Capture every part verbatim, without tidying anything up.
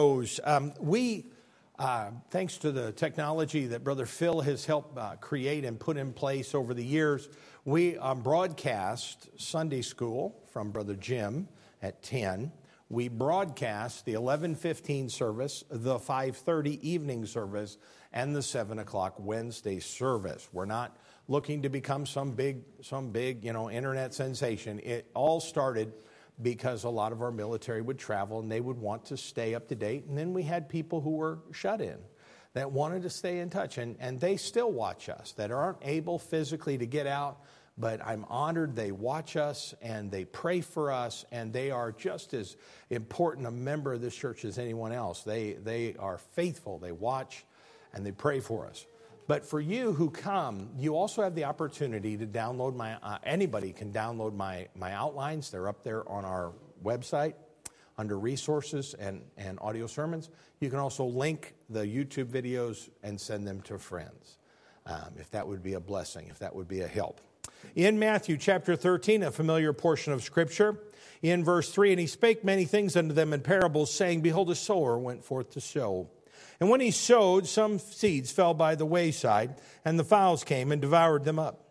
Um, we, uh, thanks to the technology that Brother Phil has helped uh, create and put in place over the years, we um, broadcast Sunday school from Brother Jim at ten. We broadcast the eleven fifteen service, the five thirty evening service, and the seven o'clock Wednesday service. We're not looking to become some big, some big, you know, internet sensation. It all started because a lot of our military would travel and they would want to stay up to date. And then we had people who were shut in that wanted to stay in touch. And, and they still watch us, that aren't able physically to get out. But I'm honored they watch us and they pray for us. And they are just as important a member of this church as anyone else. They, they are faithful. They watch and they pray for us. But for you who come, you also have the opportunity to download my, uh, anybody can download my, my outlines. They're up there on our website under resources and, and audio sermons. You can also link the YouTube videos and send them to friends, um, if that would be a blessing, if that would be a help. In Matthew chapter thirteen, a familiar portion of Scripture, in verse three, and he spake many things unto them in parables, saying, Behold, a sower went forth to sow. And when he sowed, some seeds fell by the wayside, and the fowls came and devoured them up.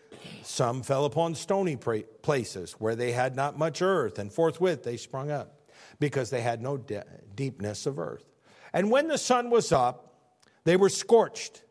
Some fell upon stony places, where they had not much earth, and forthwith they sprung up, because they had no de- deepness of earth. And when the sun was up, they were scorched,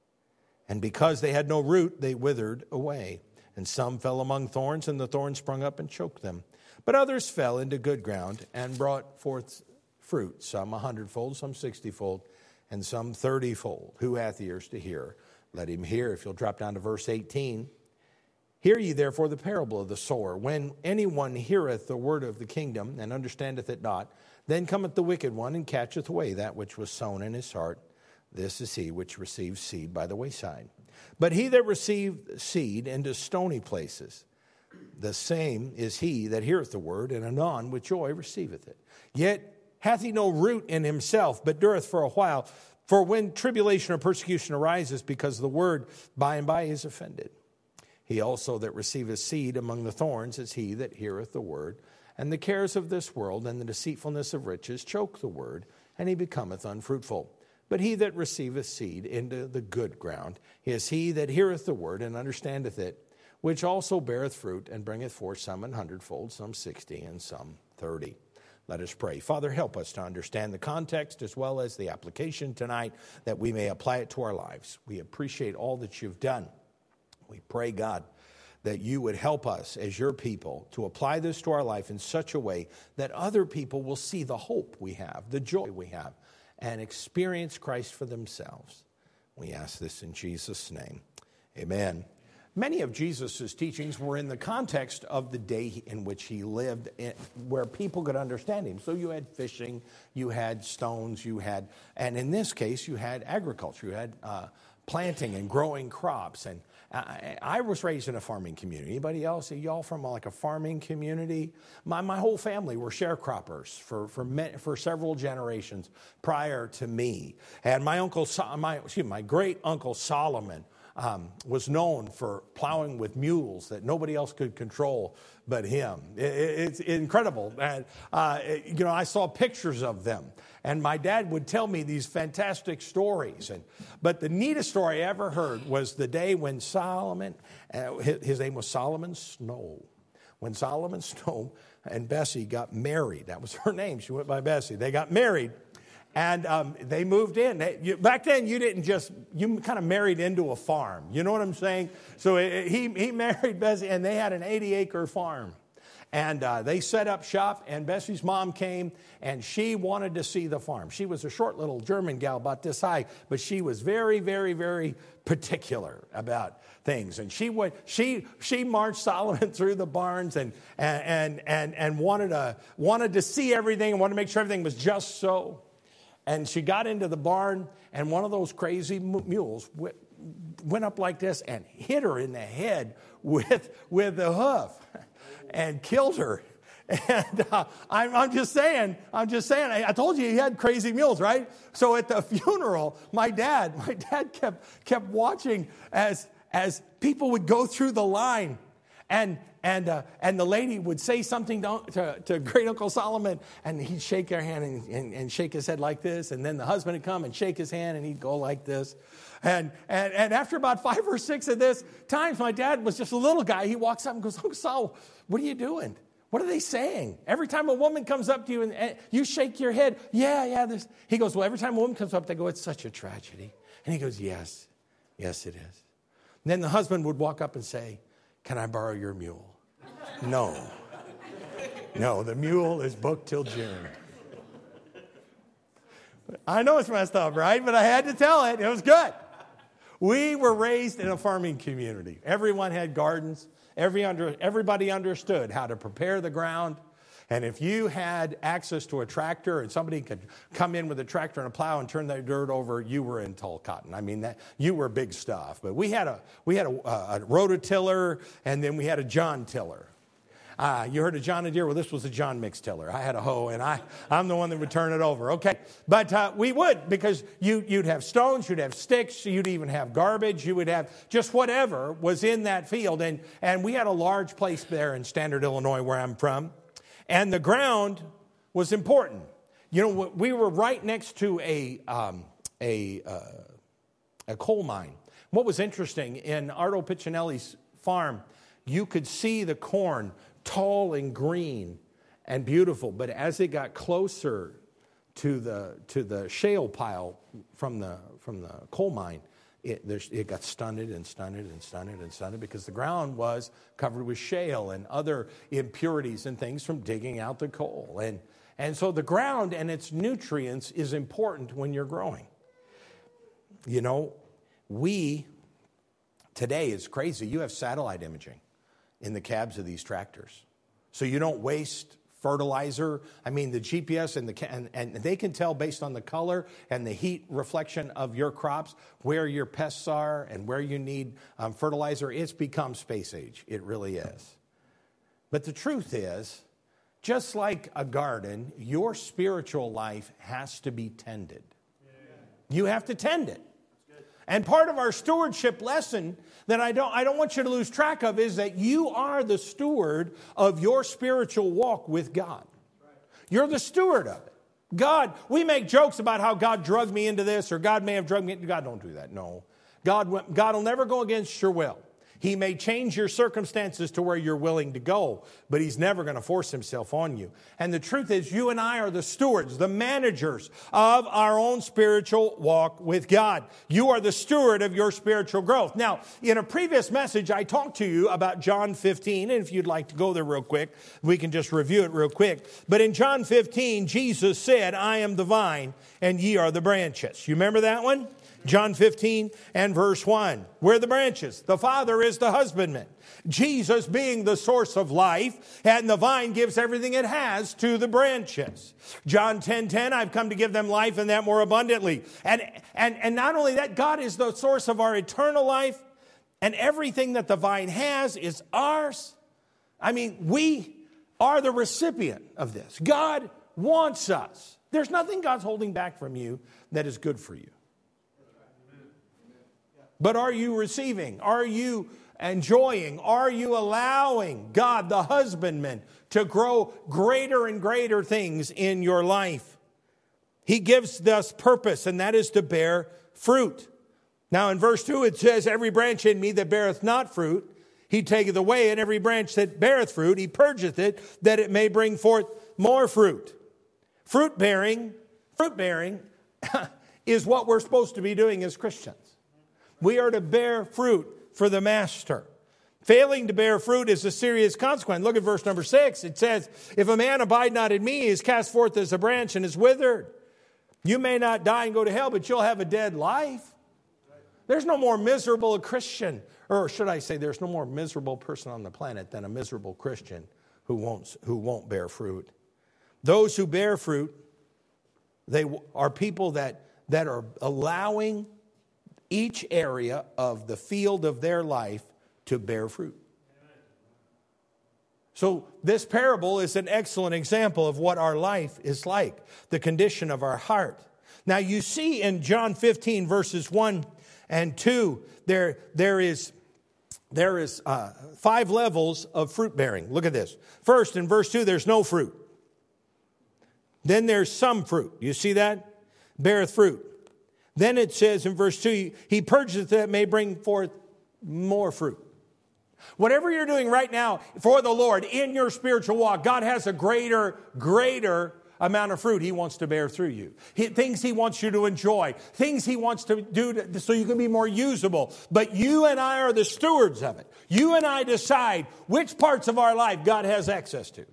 and because they had no root, they withered away. And some fell among thorns, and the thorns sprung up and choked them. But others fell into good ground, and brought forth fruit, some a hundredfold, some sixtyfold, and some thirtyfold. Who hath ears to hear? Let him hear. If you'll drop down to verse eighteen. Hear ye therefore the parable of the sower. When anyone heareth the word of the kingdom, and understandeth it not, then cometh the wicked one, and catcheth away that which was sown in his heart. This is he which receives seed by the wayside. But he that received seed into stony places, the same is he that heareth the word, and anon with joy receiveth it. Yet hath he no root in himself, but dureth for a while. For when tribulation or persecution arises because of the word, by and by is offended. He also that receiveth seed among the thorns is he that heareth the word, and the cares of this world and the deceitfulness of riches choke the word, and he becometh unfruitful. But he that receiveth seed into the good ground is he that heareth the word and understandeth it, which also beareth fruit and bringeth forth some an hundredfold, some sixty, and some thirty. Let us pray. Father, help us to understand the context as well as the application tonight, that we may apply it to our lives. We appreciate all that you've done. We pray, God, that you would help us as your people to apply this to our life in such a way that other people will see the hope we have, the joy we have, and experience Christ for themselves. We ask this in Jesus' name. Amen. Many of Jesus' teachings were in the context of the day in which he lived, where people could understand him. So you had fishing, you had stones, you had, and in this case, you had agriculture. You had uh, planting and growing crops. And I, I was raised in a farming community. Anybody else? Are y'all from like a farming community? My my whole family were sharecroppers for for for several generations prior to me. And my uncle, my excuse me, my great uncle Solomon, Um, was known for plowing with mules that nobody else could control but him. It, it, it's incredible. And, uh, it, you know, I saw pictures of them. And my dad would tell me these fantastic stories. And But the neatest story I ever heard was the day when Solomon, uh, his, his name was Solomon Snow. When Solomon Snow and Bessie got married, that was her name. She went by Bessie. They got married. And um, they moved in. They, you, back then, you didn't just, you kind of married into a farm. You know what I'm saying? So it, he he married Bessie, and they had an eighty-acre farm. And uh, they set up shop, and Bessie's mom came, and she wanted to see the farm. She was a short little German gal about this high, but she was very, very, very particular about things. And she went, she she marched Solomon through the barns and and and and wanted to wanted to see everything and wanted to make sure everything was just so. And she got into the barn, and one of those crazy mules went up like this and hit her in the head with, with the hoof and killed her. And uh, I'm, I'm just saying, I'm just saying, I, I told you he had crazy mules, right? So at the funeral, my dad, my dad kept kept watching as as people would go through the line. And and uh, and the lady would say something to, to, to Great Uncle Solomon, and he'd shake her hand and, and, and shake his head like this. And then the husband would come and shake his hand, and he'd go like this. And and and after about five or six of this times, my dad was just a little guy. He walks up and goes, "Uncle Sol, what are you doing? What are they saying? Every time a woman comes up to you and, and you shake your head, yeah, yeah." This. He goes, "Well, every time a woman comes up, they go, 'It's such a tragedy.'" And he goes, "Yes, yes, it is." And then the husband would walk up and say, "Can I borrow your mule?" No. No, the mule is booked till June. I know it's messed up, right? But I had to tell it. It was good. We were raised in a farming community. Everyone had gardens. Every under, everybody understood how to prepare the ground. And if you had access to a tractor and somebody could come in with a tractor and a plow and turn that dirt over, you were in tall cotton. I mean, that you were big stuff. But we had a we had a, a rototiller, and then we had a John tiller. Uh, you heard of John Deere? Well, this was a John mix tiller. I had a hoe, and I, I'm the one that would turn it over. Okay, but uh, we would, because you, you'd have stones, you'd have sticks, you'd even have garbage, you would have just whatever was in that field. And, and we had a large place there in Standard, Illinois, where I'm from. And the ground was important. You know, we were right next to a, um, a, uh, a coal mine. What was interesting, in Arto Piccinelli's farm, you could see the corn tall and green and beautiful, but as it got closer to the to the shale pile from the from the coal mine, it, it got stunted and stunted and stunted and stunted because the ground was covered with shale and other impurities and things from digging out the coal. And and so the ground and its nutrients is important when you're growing. You know, we today, it's crazy. You have satellite imaging in the cabs of these tractors, so you don't waste fertilizer. I mean, the G P S and the and, and they can tell based on the color and the heat reflection of your crops where your pests are and where you need um, fertilizer. It's become space age. It really is. But the truth is, just like a garden, your spiritual life has to be tended. Yeah. You have to tend it. And part of our stewardship lesson that I don't, I don't want you to lose track of is that you are the steward of your spiritual walk with God. You're the steward of it. God, we make jokes about how God drugged me into this, or God may have drugged me into. God don't do that. No. God, God will never go against your will. He may change your circumstances to where you're willing to go, but he's never going to force himself on you. And the truth is, you and I are the stewards, the managers of our own spiritual walk with God. You are the steward of your spiritual growth. Now, in a previous message, I talked to you about John fifteen, and if you'd like to go there real quick, we can just review it real quick. But in John fifteen, Jesus said, "I am the vine, and ye are the branches." You remember that one? John fifteen and verse one. We're the branches. The Father is the husbandman. Jesus being the source of life, and the vine gives everything it has to the branches. John ten ten, I've come to give them life and that more abundantly. And, and, and not only that, God is the source of our eternal life, and everything that the vine has is ours. I mean, we are the recipient of this. God wants us. There's nothing God's holding back from you that is good for you. But are you receiving? Are you enjoying? Are you allowing God, the husbandman, to grow greater and greater things in your life? He gives us purpose, and that is to bear fruit. Now in verse two it says, "Every branch in me that beareth not fruit, he taketh away, and every branch that beareth fruit, he purgeth it, that it may bring forth more fruit." Fruit bearing, fruit bearing is what we're supposed to be doing as Christians. We are to bear fruit for the master. Failing to bear fruit is a serious consequence. Look at verse number six. It says, "If a man abide not in me, he is cast forth as a branch and is withered." You may not die and go to hell, but you'll have a dead life. There's no more miserable a Christian, or should I say there's no more miserable person on the planet than a miserable Christian who won't, who won't bear fruit. Those who bear fruit, they are people that, that are allowing each area of the field of their life to bear fruit. So this parable is an excellent example of what our life is like, the condition of our heart. Now you see in John fifteen verses one and two, there, there is there is uh, five levels of fruit bearing. Look at this. First, in verse two, there's no fruit. Then there's some fruit. You see that? Beareth fruit. Then it says in verse two, he purges that may bring forth more fruit. Whatever you're doing right now for the Lord in your spiritual walk, God has a greater, greater amount of fruit He wants to bear through you. He, things He wants you to enjoy. Things He wants to do to, so you can be more usable. But you and I are the stewards of it. You and I decide which parts of our life God has access to.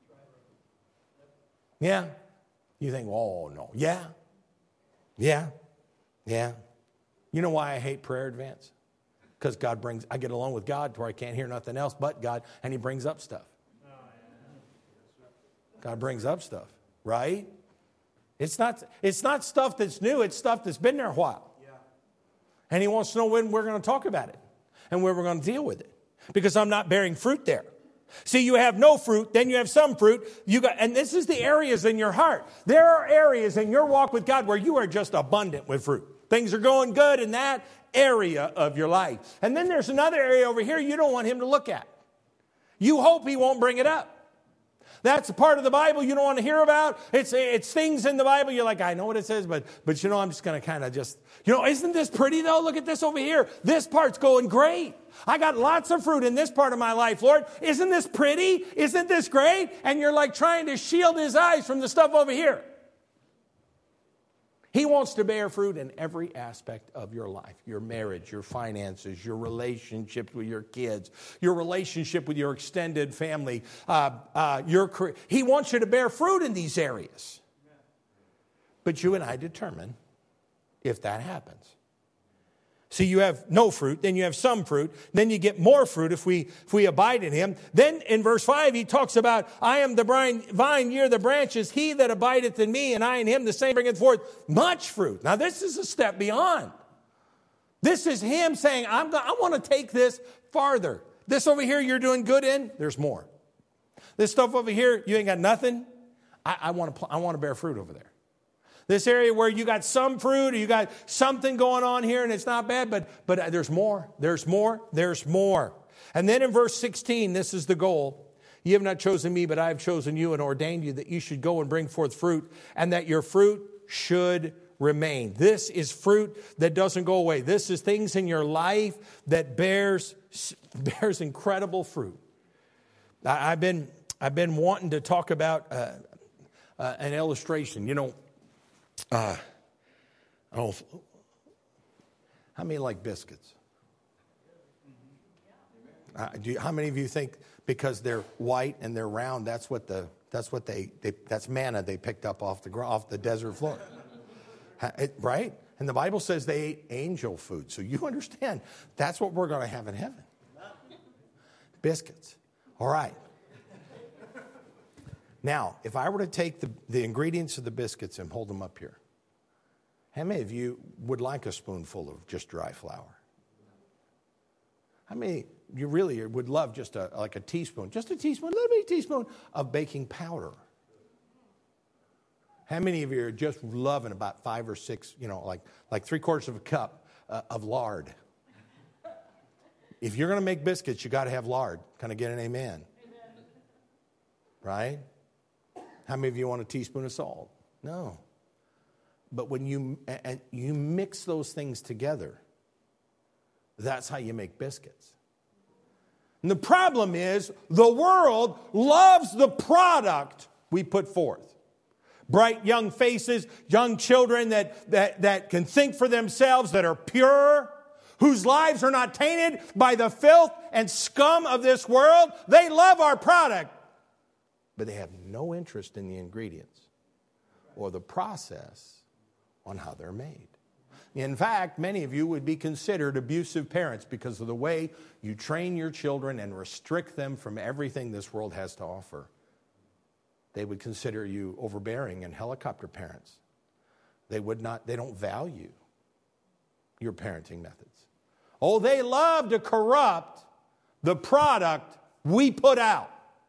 Yeah? You think, oh, no. Yeah? Yeah? Yeah? You know why I hate prayer advance? Because God brings, I get along with God where I can't hear nothing else but God, and He brings up stuff. God brings up stuff. Right? It's not, it's not stuff that's new. It's stuff that's been there a while. Yeah. And He wants to know when we're going to talk about it and where we're going to deal with it. Because I'm not bearing fruit there. See, you have no fruit, then you have some fruit. You got, and this is the areas in your heart. There are areas in your walk with God where you are just abundant with fruit. Things are going good in that area of your life. And then there's another area over here you don't want Him to look at. You hope He won't bring it up. That's a part of the Bible you don't want to hear about. It's it's things in the Bible you're like, I know what it says, but but you know, I'm just going to kind of just, you know, isn't this pretty though? Look at this over here. This part's going great. I got lots of fruit in this part of my life, Lord. Isn't this pretty? Isn't this great? And you're like trying to shield His eyes from the stuff over here. He wants to bear fruit in every aspect of your life. Your marriage, your finances, your relationships with your kids, your relationship with your extended family. Uh, uh, your career. He wants you to bear fruit in these areas. But you and I determine if that happens. See, you have no fruit, then you have some fruit, then you get more fruit if we if we abide in Him. Then in verse five, he talks about, I am the vine, ye are the branches, he that abideth in me, and I in him, the same bringeth forth much fruit. Now this is a step beyond. This is Him saying, I'm go- I want to take this farther. This over here you're doing good in, there's more. This stuff over here, you ain't got nothing. I, I want to pl- I want to bear fruit over there. This area where you got some fruit or you got something going on here and it's not bad, but, but there's more, there's more, there's more. And then in verse sixteen, this is the goal. You have not chosen me, but I have chosen you and ordained you that you should go and bring forth fruit and that your fruit should remain. This is fruit that doesn't go away. This is things in your life that bears, bears incredible fruit. I, I've been, I've been wanting to talk about uh, uh, an illustration. You know, Uh, I don't know, how many like biscuits? Uh, do you, how many of you think because they're white and they're round, that's what the that's what they, they that's manna they picked up off the off the desert floor, it, right? And the Bible says they ate angel food, so you understand that's what we're going to have in heaven. Biscuits. All right. Now, if I were to take the, the ingredients of the biscuits and hold them up here, how many of you would like a spoonful of just dry flour? How many you really would love just a, like a teaspoon, just a teaspoon, a little bitty teaspoon of baking powder? How many of you are just loving about five or six, you know, like, like three quarters of a cup uh, of lard? If you're going to make biscuits, you got to have lard. Can I get an amen? Amen. Right? How many of you want a teaspoon of salt? No. But when you and you mix those things together, that's how you make biscuits. And the problem is the world loves the product we put forth. Bright young faces, young children that, that, that can think for themselves, that are pure, whose lives are not tainted by the filth and scum of this world. They love our product. But they have no interest in the ingredients or the process on how they're made. In fact, many of you would be considered abusive parents because of the way you train your children and restrict them from everything this world has to offer. They would consider you overbearing and helicopter parents. They would not, they don't value your parenting methods. Oh, they love to corrupt the product we put out.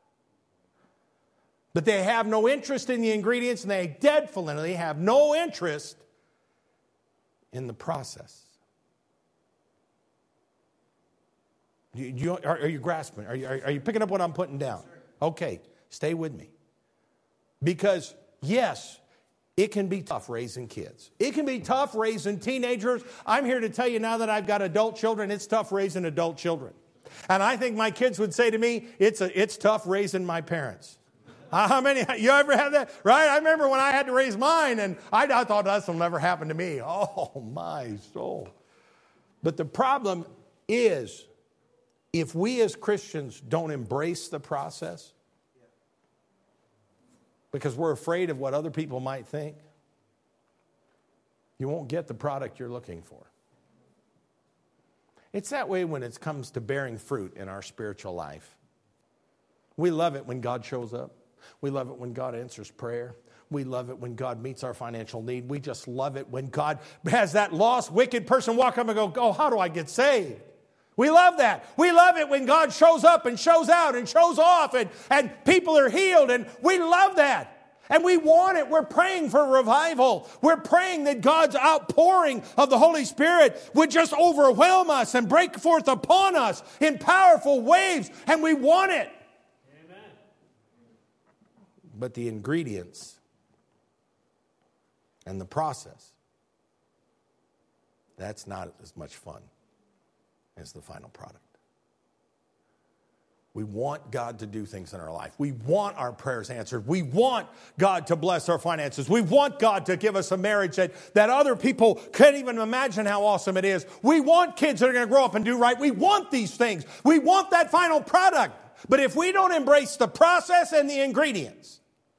But they have no interest in the ingredients, and they definitely have no interest in the process. You, you, are, are you grasping? Are you, are, are you picking up what I'm putting down? Okay, stay with me. Because, yes, it can be tough raising kids. It can be tough raising teenagers. I'm here to tell you now that I've got adult children, it's tough raising adult children. And I think my kids would say to me, it's a, it's tough raising my parents. Uh, how many, you ever have that? Right? I remember when I had to raise mine, and I, I thought this will never happen to me. Oh, my soul. But the problem is, if we as Christians don't embrace the process, because we're afraid of what other people might think, you won't get the product you're looking for. It's that way when it comes to bearing fruit in our spiritual life. We love it when God shows up. We love it when God answers prayer. We love it when God meets our financial need. We just love it when God has that lost, wicked person walk up and go, oh, how do I get saved? We love that. We love it when God shows up and shows out and shows off and, and people are healed, and we love that. And we want it. We're praying for revival. We're praying that God's outpouring of the Holy Spirit would just overwhelm us and break forth upon us in powerful waves, and we want it. Amen. But the ingredients and the process, that's not as much fun as the final product. We want God to do things in our life. We want our prayers answered. We want God to bless our finances. We want God to give us a marriage that, that other people can't even imagine how awesome it is. We want kids that are going to grow up and do right. We want these things. We want that final product. But if we don't embrace the process and the ingredients,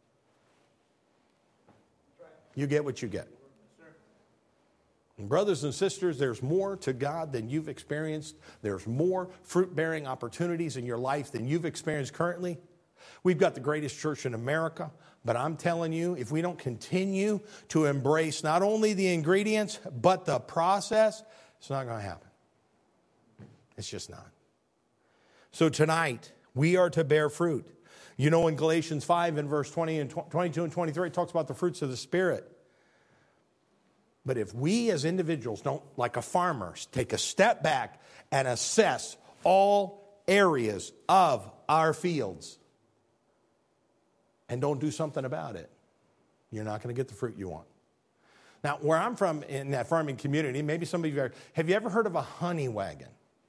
you get what you get. And brothers and sisters, there's more to God than you've experienced. There's more fruit-bearing opportunities in your life than you've experienced currently. We've got the greatest church in America, but I'm telling you, if we don't continue to embrace not only the ingredients, but the process, it's not going to happen. It's just not. So tonight, we are to bear fruit. You know, in Galatians five and verse twenty and twenty-two and twenty-three, it talks about the fruits of the Spirit. But if we as individuals don't, like a farmer, take a step back and assess all areas of our fields and don't do something about it, you're not going to get the fruit you want. Now, where I'm from in that farming community, maybe some of you are, have you ever heard of a honey wagon?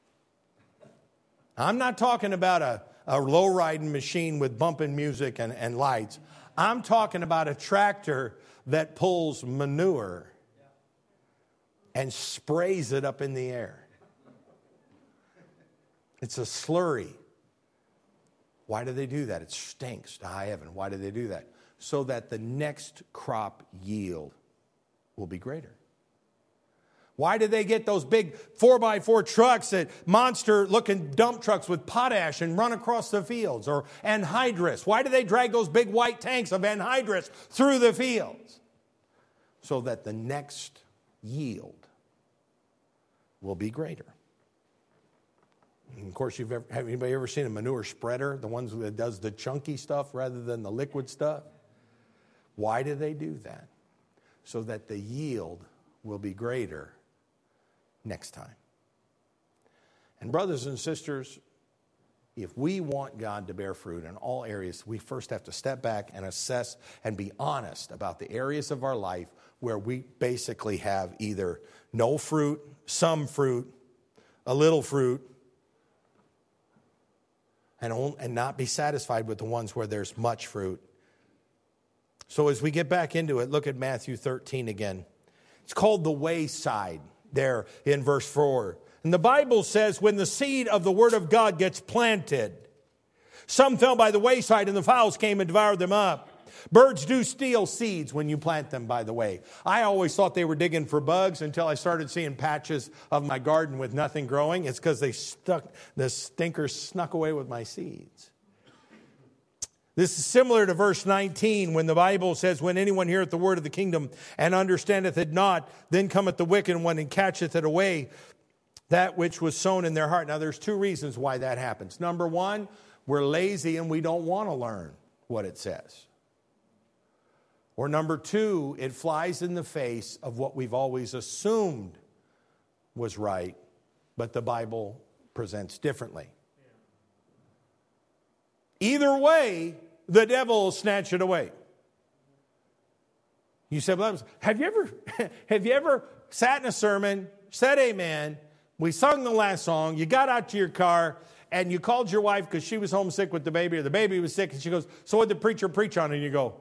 I'm not talking about a, a low-riding machine with bumping music and, and lights. I'm talking about a tractor that pulls manure and sprays it up in the air. It's a slurry. Why do they do that? It stinks to high heaven. Why do they do that? So that the next crop yield will be greater. Why do they get those big four by four trucks, that monster-looking dump trucks with potash, and run across the fields? Or anhydrous. Why do they drag those big white tanks of anhydrous through the fields? So that the next yield will be greater. And of course, you've ever, have anybody ever seen a manure spreader, the ones that does the chunky stuff rather than the liquid stuff? Why do they do that? So that the yield will be greater next time. And brothers and sisters, if we want God to bear fruit in all areas, we first have to step back and assess and be honest about the areas of our life where we basically have either no fruit, some fruit, a little fruit, and, and not be satisfied with the ones where there's much fruit. So as we get back into it, look at Matthew thirteen again. It's called the wayside there in verse four. And the Bible says, when the seed of the Word of God gets planted, some fell by the wayside and the fowls came and devoured them up. Birds do steal seeds when you plant them, by the way. I always thought they were digging for bugs until I started seeing patches of my garden with nothing growing. It's because they stuck, the stinkers snuck away with my seeds. This is similar to verse nineteen when the Bible says, when anyone heareth the word of the kingdom and understandeth it not, then cometh the wicked one and catcheth it away, that which was sown in their heart. Now there's two reasons why that happens. Number one, we're lazy and we don't want to learn what it says. Or number two, it flies in the face of what we've always assumed was right, but the Bible presents differently. Either way, the devil will snatch it away. You said, well, have you ever, have you ever sat in a sermon, said amen, we sung the last song, you got out to your car, and you called your wife because she was homesick with the baby, or the baby was sick, and she goes, so what did the preacher preach on? And you go,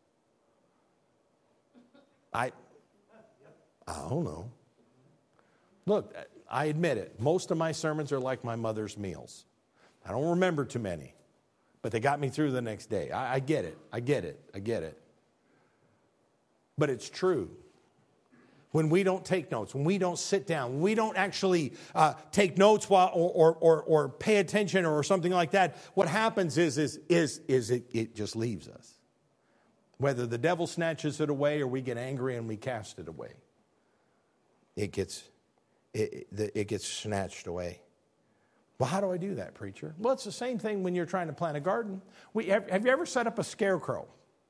I, I don't know. Look, I admit it. Most of my sermons are like my mother's meals. I don't remember too many, but they got me through the next day. I, I get it. I get it. I get it. But it's true. When we don't take notes, when we don't sit down, when we don't actually uh, take notes while or, or or or pay attention or something like that, what happens is is is is it, it just leaves us. Whether the devil snatches it away or we get angry and we cast it away, it gets it it, it gets snatched away. Well, how do I do that, preacher? Well, it's the same thing when you're trying to plant a garden. We have, have you ever set up a scarecrow?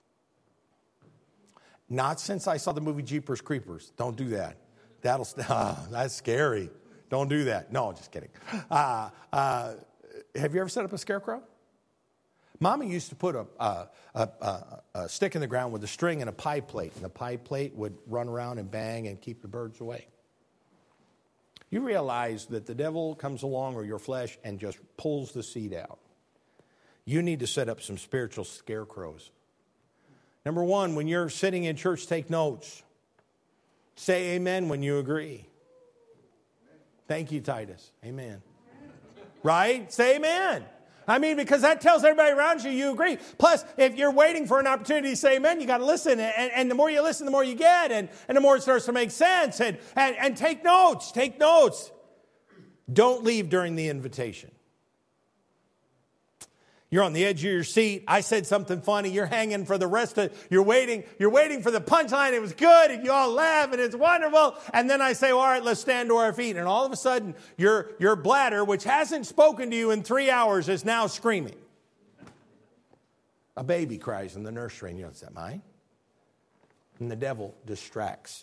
Not since I saw the movie Jeepers Creepers. Don't do that. That'll ah, that's scary. Don't do that. No, just kidding. Uh, uh, have you ever set up a scarecrow? Mama used to put a, a, a, a stick in the ground with a string and a pie plate, and the pie plate would run around and bang and keep the birds away. You realize that the devil comes along or your flesh and just pulls the seed out. You need to set up some spiritual scarecrows. Number one, when you're sitting in church, take notes. Say amen when you agree. Thank you, Titus. Amen. Right? Say amen. I mean, because that tells everybody around you you agree. Plus, if you're waiting for an opportunity to say amen, you got to listen. And, and the more you listen, the more you get. And, and the more it starts to make sense. And, and, and take notes. Take notes. Don't leave during the invitation. You're on the edge of your seat. I said something funny. You're hanging for the rest of, you're waiting, you're waiting for the punchline. It was good. And you all laugh and it's wonderful. And then I say, well, all right, let's stand to our feet. And all of a sudden, your, your bladder, which hasn't spoken to you in three hours, is now screaming. A baby cries in the nursery. And you know, is that mine? And the devil distracts.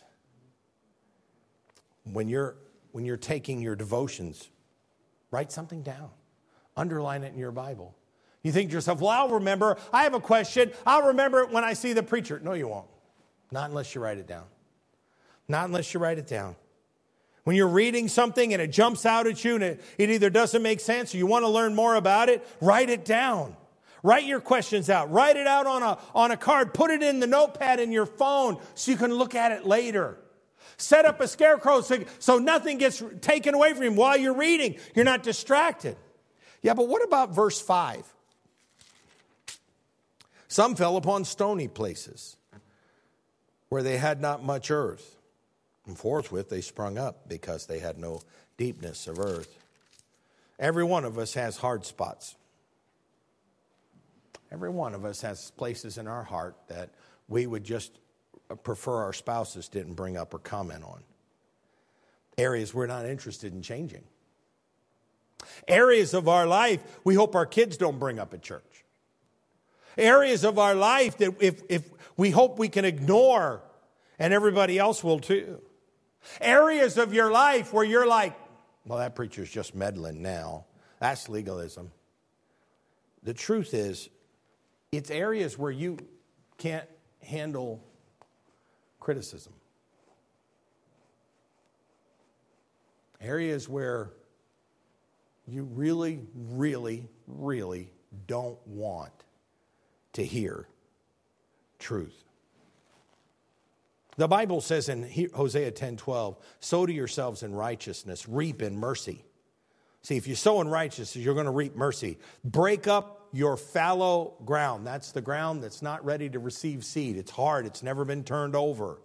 When you're, when you're taking your devotions, write something down. Underline it in your Bible. You think to yourself, well, I'll remember. I have a question. I'll remember it when I see the preacher. No, you won't. Not unless you write it down. Not unless you write it down. When you're reading something and it jumps out at you and it, it either doesn't make sense or you want to learn more about it, write it down. Write your questions out. Write it out on a, on a card. Put it in the notepad in your phone so you can look at it later. Set up a scarecrow so, so nothing gets taken away from you while you're reading. You're not distracted. Yeah, but what about verse five? Some fell upon stony places where they had not much earth. And forthwith they sprung up because they had no deepness of earth. Every one of us has hard spots. Every one of us has places in our heart that we would just prefer our spouses didn't bring up or comment on. Areas we're not interested in changing. Areas of our life we hope our kids don't bring up at church. Areas of our life that if, if we hope we can ignore and everybody else will too. Areas of your life where you're like, well, that preacher's just meddling now. That's legalism. The truth is, it's areas where you can't handle criticism. Areas where you really, really, really don't want to hear truth. The Bible says in Hosea ten twelve, sow to yourselves in righteousness, reap in mercy. See, if you sow in righteousness, you're going to reap mercy. Break up your fallow ground. That's the ground that's not ready to receive seed. It's hard. It's never been turned over.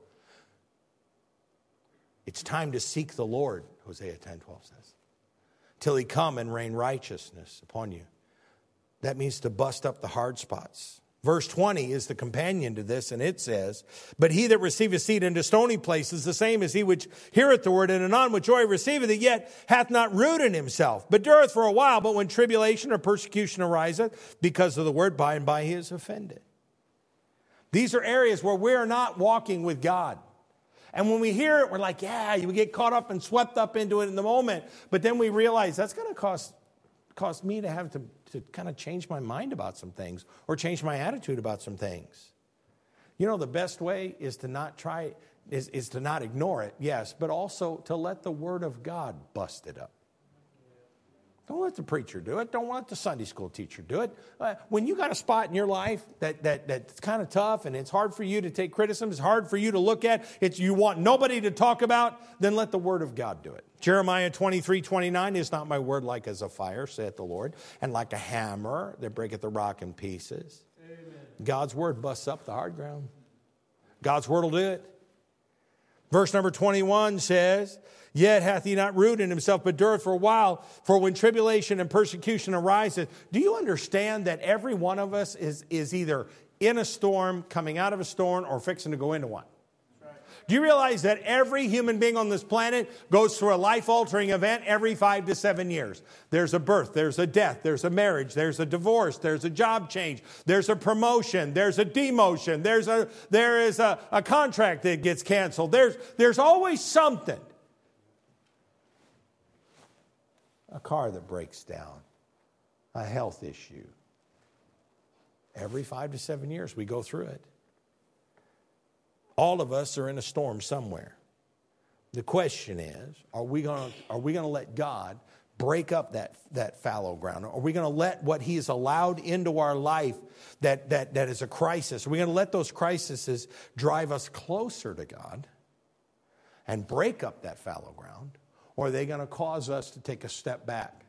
It's time to seek the Lord, Hosea ten twelve says, till he come and rain righteousness upon you. That means to bust up the hard spots. Verse twenty is the companion to this, and it says, but he that receiveth seed into stony places, the same as he which heareth the word, and anon with joy receiveth it, yet hath not root in himself, but dureth for a while. But when tribulation or persecution ariseth because of the word, by and by he is offended. These are areas where we are not walking with God. And when we hear it, we're like, yeah, we get caught up and swept up into it in the moment. But then we realize that's going to cost, cost me to have to, to kind of change my mind about some things or change my attitude about some things. You know, the best way is to not try, is, is to not ignore it, yes, but also to let the Word of God bust it up. Don't let the preacher do it. Don't let the Sunday school teacher do it. Uh, when you got a spot in your life that, that that's kind of tough and it's hard for you to take criticism, it's hard for you to look at, it's you want nobody to talk about, then let the Word of God do it. Jeremiah twenty-three twenty-nine, is not my word like as a fire, saith the Lord, and like a hammer that breaketh the rock in pieces. Amen. God's Word busts up the hard ground. God's Word will do it. Verse number twenty-one says, yet hath he not rooted in himself, but dureth for a while. For when tribulation and persecution arises. Do you understand that every one of us is, is either in a storm, coming out of a storm, or fixing to go into one? Right. Do you realize that every human being on this planet goes through a life-altering event every five to seven years? There's a birth, there's a death, there's a marriage, there's a divorce, there's a job change, there's a promotion, there's a demotion, there's a there is a, a contract that gets canceled. There's, there's always something. A car that breaks down, a health issue. Every five to seven years we go through it. All of us are in a storm somewhere. The question is, are we going to are we going to let God break up that, that fallow ground? Are we going to let what He has allowed into our life that, that, that is a crisis? Are we going to let those crises drive us closer to God and break up that fallow ground? Or are they going to cause us to take a step back?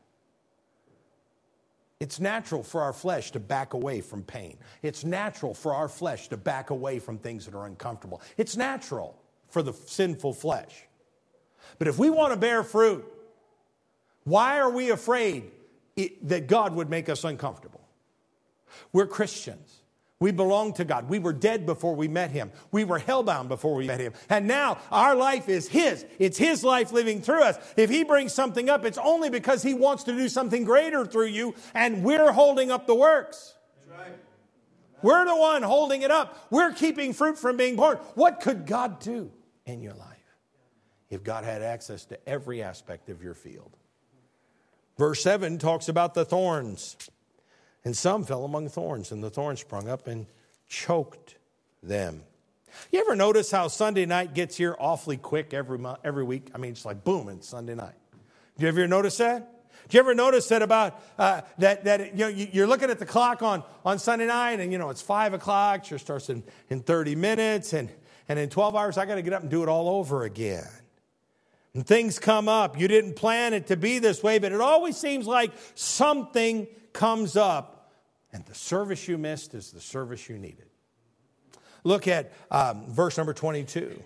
It's natural for our flesh to back away from pain. It's natural for our flesh to back away from things that are uncomfortable. It's natural for the sinful flesh. But if we want to bear fruit, why are we afraid it, that God would make us uncomfortable? We're Christians. We belong to God. We were dead before we met Him. We were hellbound before we met Him. And now our life is His. It's His life living through us. If He brings something up, it's only because He wants to do something greater through you, and we're holding up the works. That's right. We're the one holding it up. We're keeping fruit from being born. What could God do in your life if God had access to every aspect of your field? Verse seven talks about the thorns. And some fell among thorns, and the thorns sprung up and choked them. You ever notice how Sunday night gets here awfully quick every month, every week? I mean, it's like boom, it's Sunday night. Do you ever notice that? Do you ever notice that about uh, that? That you know, you're looking at the clock on, on Sunday night, and you know it's five o'clock. Church starts in, in thirty minutes, and and in twelve hours, I got to get up and do it all over again. And things come up. You didn't plan it to be this way, but it always seems like something comes up, and the service you missed is the service you needed. Look at um, verse number twenty-two.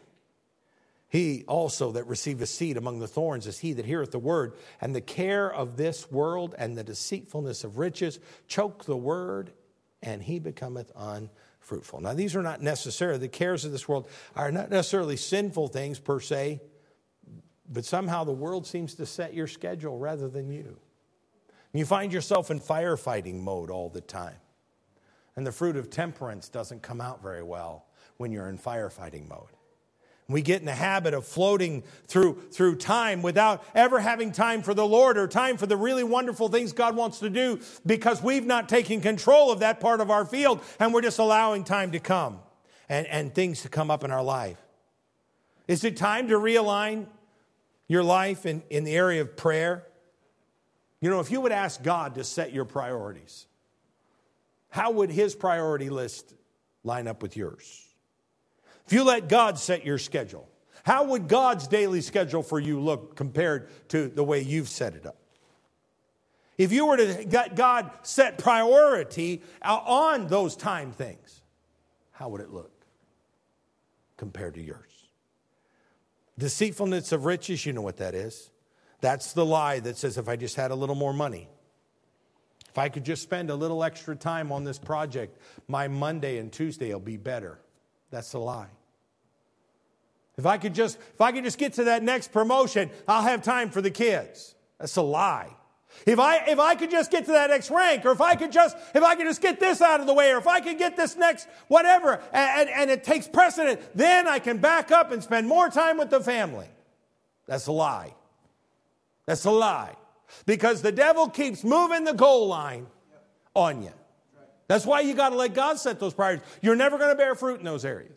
He also that receiveth seed among the thorns is he that heareth the word, and the care of this world and the deceitfulness of riches choke the word, and he becometh unfruitful. Now, these are not necessarily, the cares of this world are not necessarily sinful things per se, but somehow the world seems to set your schedule rather than you. You find yourself in firefighting mode all the time. And the fruit of temperance doesn't come out very well when you're in firefighting mode. We get in the habit of floating through, through time without ever having time for the Lord or time for the really wonderful things God wants to do, because we've not taken control of that part of our field, and we're just allowing time to come and, and things to come up in our life. Is it time to realign your life in, in the area of prayer? You know, if you would ask God to set your priorities, how would His priority list line up with yours? If you let God set your schedule, how would God's daily schedule for you look compared to the way you've set it up? If you were to get God set priority on those time things, how would it look compared to yours? Deceitfulness of riches, you know what that is. That's the lie that says, if I just had a little more money, if I could just spend a little extra time on this project, my Monday and Tuesday will be better. That's a lie. If I could just, if I could just get to that next promotion, I'll have time for the kids. That's a lie. If I, if I could just get to that next rank, or if I could just, if I could just get this out of the way, or if I could get this next whatever, and, and, and it takes precedent, then I can back up and spend more time with the family. That's a lie. That's a lie. Because the devil keeps moving the goal line on you. That's why you got to let God set those priorities. You're never going to bear fruit in those areas.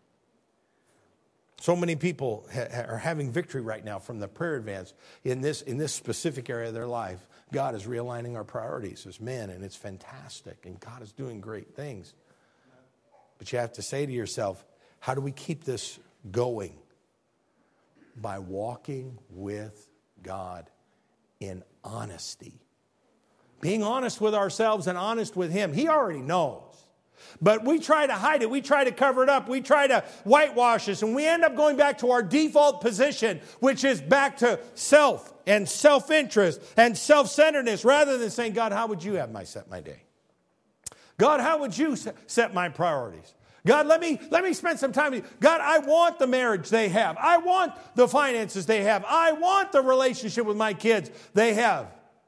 So many people ha- are having victory right now from the prayer advance in this, in this specific area of their life. God is realigning our priorities as men, and it's fantastic, and God is doing great things. But you have to say to yourself, how do we keep this going? By walking with God in honesty. Being honest with ourselves and honest with Him. He already knows. But we try to hide it. We try to cover it up. We try to whitewash this. And we end up going back to our default position, which is back to self and self-interest and self-centeredness, rather than saying, God, how would you have my set my day? God, how would you set my priorities? God, let me, let me spend some time with you. God, I want the marriage they have. I want the finances they have. I want the relationship with my kids they have.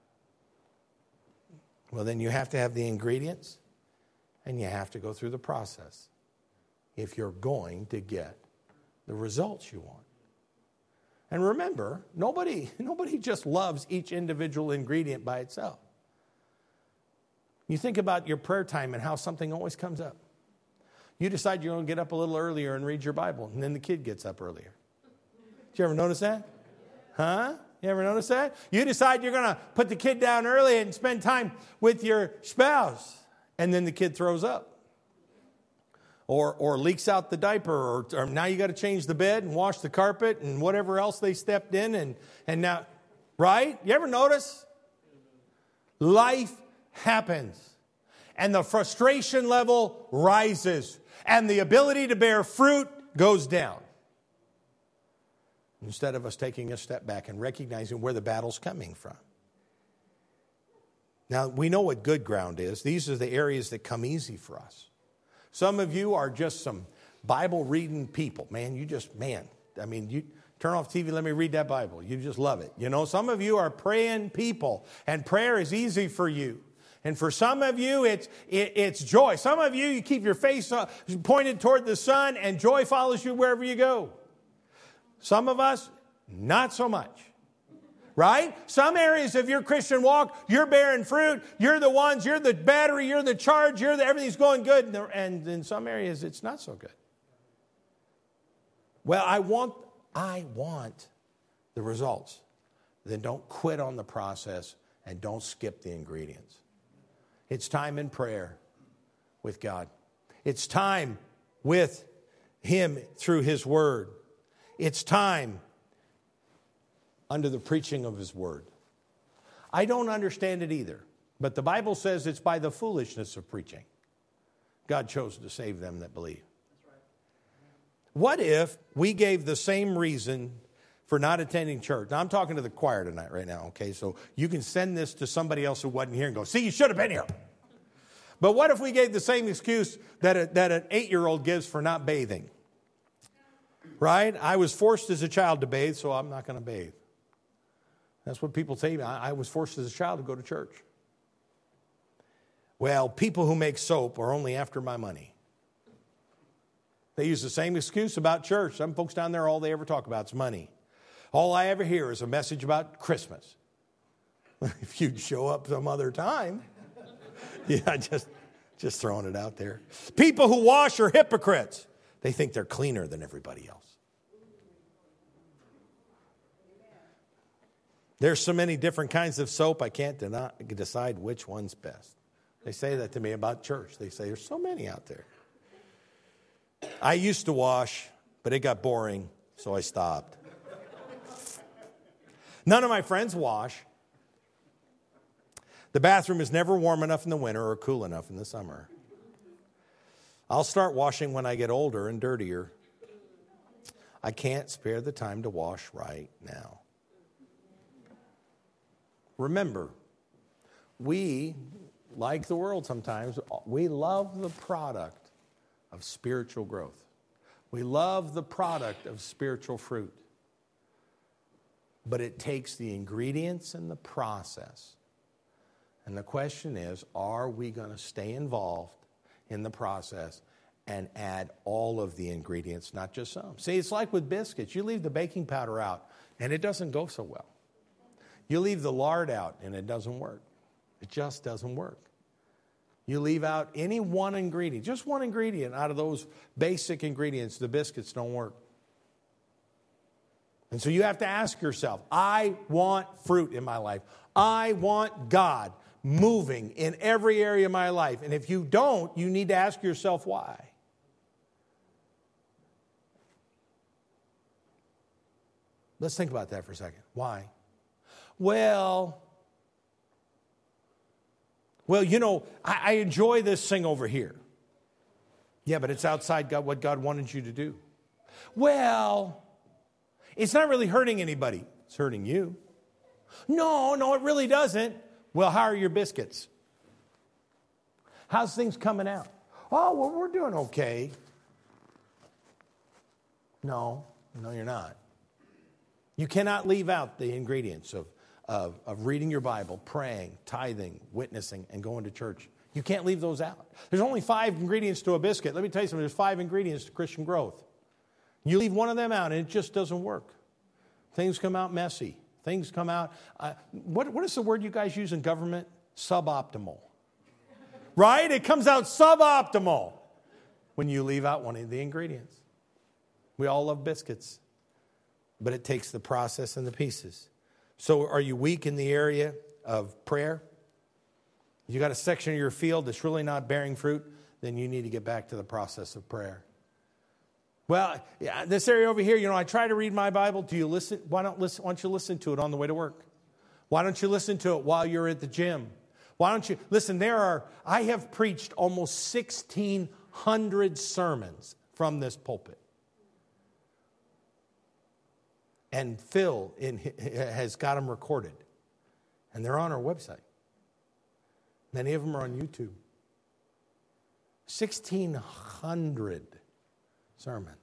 Well, then you have to have the ingredients, and you have to go through the process if you're going to get the results you want. And remember, nobody, nobody just loves each individual ingredient by itself. You think about your prayer time and how something always comes up. You decide you're going to get up a little earlier and read your Bible, and then the kid gets up earlier. Did you ever notice that? Huh? You ever notice that? You decide you're going to put the kid down early and spend time with your spouse, and then the kid throws up. Or or leaks out the diaper, or, or now you got to change the bed and wash the carpet and whatever else they stepped in, and, and now, right? You ever notice? Life happens, and the frustration level rises, and the ability to bear fruit goes down. Instead of us taking a step back and recognizing where the battle's coming from. Now, we know what good ground is. These are the areas that come easy for us. Some of you are just some Bible-reading people. Man, you just, man, I mean, you turn off T V, let me read that Bible. You just love it. You know, some of you are praying people, and prayer is easy for you. And for some of you, it's it, it's joy. Some of you, you keep your face pointed toward the sun, and joy follows you wherever you go. Some of us, not so much. Right? Some areas of your Christian walk, you're bearing fruit. You're the ones, you're the battery, you're the charge, you're the, everything's going good. And in some areas, it's not so good. Well, I want, I want the results. Then don't quit on the process, and don't skip the ingredients. It's time in prayer with God. It's time with Him through His Word. It's time under the preaching of His Word. I don't understand it either, but the Bible says it's by the foolishness of preaching God chose to save them that believe. That's right. What if we gave the same reason for not attending church? Now, I'm talking to the choir tonight right now, okay? So you can send this to somebody else who wasn't here and go, see, you should have been here. But what if we gave the same excuse that, a, that an eight-year-old gives for not bathing? Right? I was forced as a child to bathe, so I'm not going to bathe. That's what people say. I, I was forced as a child to go to church. Well, people who make soap are only after my money. They use the same excuse about church. Some folks down there, all they ever talk about is money. All I ever hear is a message about Christmas. If you'd show up some other time. Yeah, just, just throwing it out there. People who wash are hypocrites. They think they're cleaner than everybody else. There's so many different kinds of soap, I can't deny, decide which one's best. They say that to me about church. They say, there's so many out there. I used to wash, but it got boring, so I stopped. None of my friends wash. The bathroom is never warm enough in the winter or cool enough in the summer. I'll start washing when I get older and dirtier. I can't spare the time to wash right now. Remember, we, like the world sometimes, we love the product of spiritual growth. We love the product of spiritual fruit. But it takes the ingredients and the process And the question is, are we going to stay involved in the process and add all of the ingredients, not just some? See, it's like with biscuits. You leave the baking powder out, and it doesn't go so well. You leave the lard out, and it doesn't work. It just doesn't work. You leave out any one ingredient, just one ingredient out of those basic ingredients, the biscuits don't work. And so you have to ask yourself, I want fruit in my life. I want God moving in every area of my life. And if you don't, you need to ask yourself why. Let's think about that for a second. Why? Well, well, you know, I, I enjoy this thing over here. Yeah, but it's outside God, what God wanted you to do. Well, it's not really hurting anybody. It's hurting you. No, no, it really doesn't. Well, how are your biscuits? How's things coming out? Oh, well, we're doing okay. No, no, you're not. You cannot leave out the ingredients of, of, of reading your Bible, praying, tithing, witnessing, and going to church. You can't leave those out. There's only five ingredients to a biscuit. Let me tell you something. There's five ingredients to Christian growth. You leave one of them out, and it just doesn't work. Things come out messy. Things come out. Uh, what, what is the word you guys use in government? Suboptimal. Right? It comes out suboptimal when you leave out one of the ingredients. We all love biscuits, but it takes the process and the pieces. So are you weak in the area of prayer? You got a section of your field that's really not bearing fruit, then you need to get back to the process of prayer. Well, yeah, this area over here, you know, I try to read my Bible. Do you listen? Why don't listen? Why don't you listen to it on the way to work? Why don't you listen to it while you're at the gym? Why don't you listen? There are. I have preached almost sixteen hundred sermons from this pulpit, and Phil in, has got them recorded, and they're on our website. Many of them are on YouTube. sixteen hundred sermons.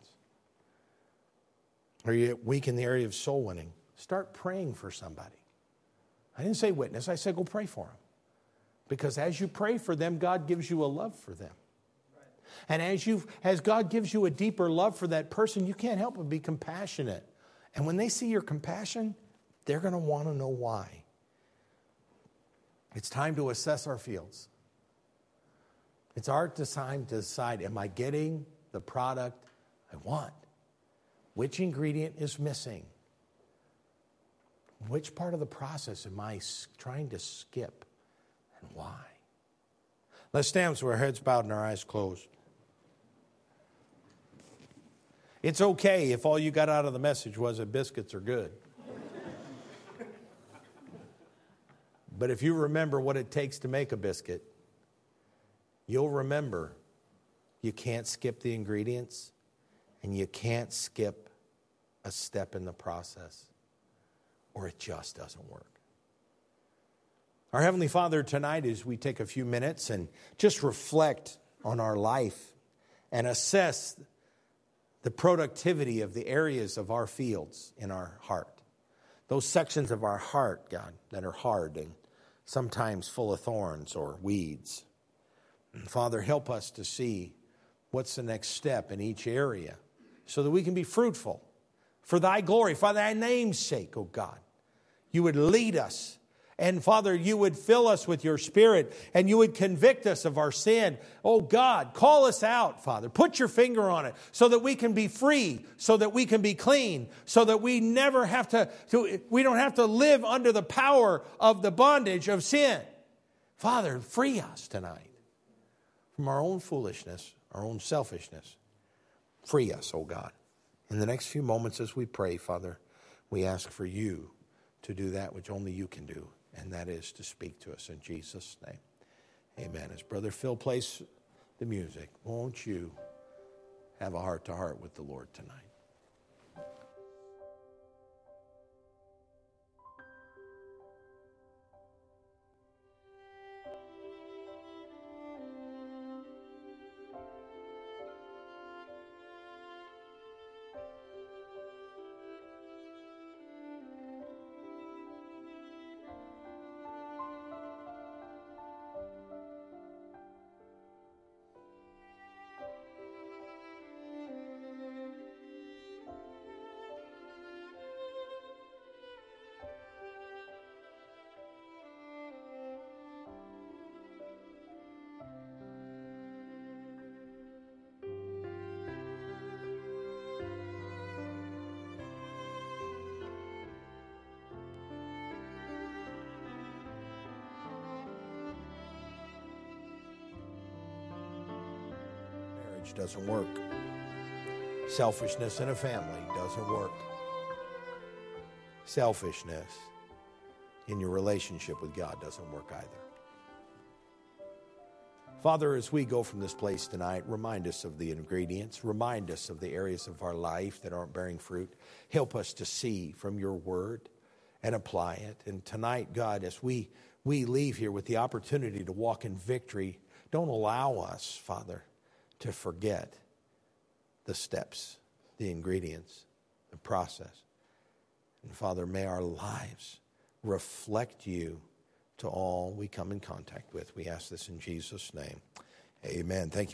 Are you weak in the area of soul winning? Start praying for somebody. I didn't say witness. I said go pray for them. Because as you pray for them, God gives you a love for them. And as you, as God gives you a deeper love for that person, you can't help but be compassionate. And when they see your compassion, they're going to want to know why. It's time to assess our fields. It's our time to decide, am I getting the product I want? Which ingredient is missing? Which part of the process am I trying to skip, and why? Let's stand with our heads bowed and our eyes closed. It's okay if all you got out of the message was that biscuits are good. But if you remember what it takes to make a biscuit, you'll remember you can't skip the ingredients, and you can't skip a step in the process, or it just doesn't work. Our Heavenly Father, tonight as we take a few minutes and just reflect on our life and assess the productivity of the areas of our fields in our heart, those sections of our heart, God, that are hard and sometimes full of thorns or weeds. And Father, help us to see what's the next step in each area so that we can be fruitful for thy glory, for thy name's sake, oh God. You would lead us. And Father, you would fill us with your Spirit and you would convict us of our sin. Oh God, call us out, Father. Put your finger on it so that we can be free, so that we can be clean, so that we never have to, to we don't have to live under the power of the bondage of sin. Father, free us tonight from our own foolishness, our own selfishness. Free us, oh God. In the next few moments as we pray, Father, we ask for you to do that which only you can do, and that is to speak to us in Jesus' name. Amen. As Brother Phil plays the music, won't you have a heart-to-heart with the Lord tonight? marriage doesn't work. Selfishness in a family doesn't work. Selfishness in your relationship with God doesn't work either. Father, as we go from this place tonight, remind us of the ingredients. Remind us of the areas of our life that aren't bearing fruit. Help us to see from your word and apply it. And tonight, God, as we, we leave here with the opportunity to walk in victory, don't allow us, Father, to forget the steps, the ingredients, the process. And Father, may our lives reflect you to all we come in contact with. We ask this in Jesus' name. Amen. Thank you.